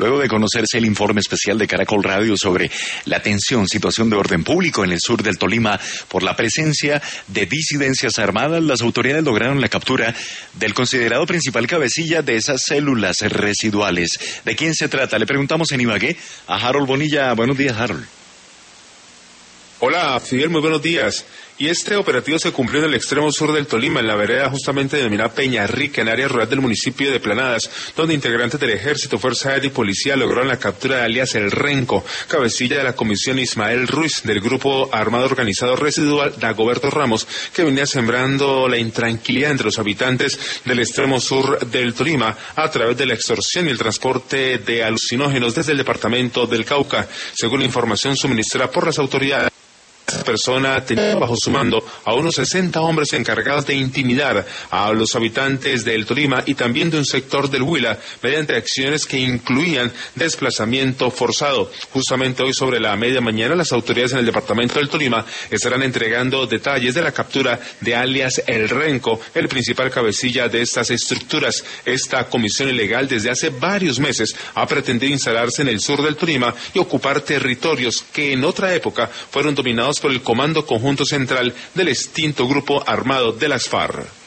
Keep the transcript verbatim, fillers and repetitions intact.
luego de conocerse el informe especial de Caracol Radio sobre la tensión, situación de orden público en el sur del Tolima por la presencia de disidencias armadas, las autoridades lograron la captura del considerado principal cabecilla de esas células residuales. ¿De quién se trata? Le preguntamos en Ibagué a Harold Bonilla. Buenos días, Harold. Hola, Fidel, muy buenos días. Y este operativo se cumplió en el extremo sur del Tolima, en la vereda justamente denominada Peña Rica, en área rural del municipio de Planadas, donde integrantes del Ejército, Fuerza Aérea y Policía lograron la captura de alias El Renco, cabecilla de la comisión Ismael Ruiz, del grupo armado organizado residual Dagoberto Ramos, que venía sembrando la intranquilidad entre los habitantes del extremo sur del Tolima a través de la extorsión y el transporte de alucinógenos desde el departamento del Cauca. Según la información suministrada por las autoridades, esta persona tenía bajo su mando a unos sesenta hombres encargados de intimidar a los habitantes del Tolima y también de un sector del Huila mediante acciones que incluían desplazamiento forzado. Justamente hoy sobre la media mañana las autoridades en el departamento del Tolima estarán entregando detalles de la captura de alias El Renco, el principal cabecilla de estas estructuras. Esta comisión ilegal desde hace varios meses ha pretendido instalarse en el sur del Tolima y ocupar territorios que en otra época fueron dominados por el Comando Conjunto Central del extinto grupo armado de las FARC.